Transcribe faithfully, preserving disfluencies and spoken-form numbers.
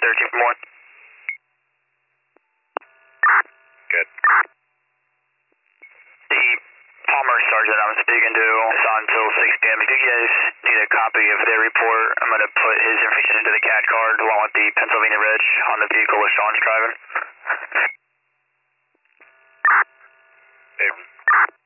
thirteen from one. Good. The Palmer sergeant I'm speaking to is on until six p m If you guys need a copy of their report, I'm going to put his information into the C A D card along with the Pennsylvania Reg on the vehicle that Sean's driving. Hey.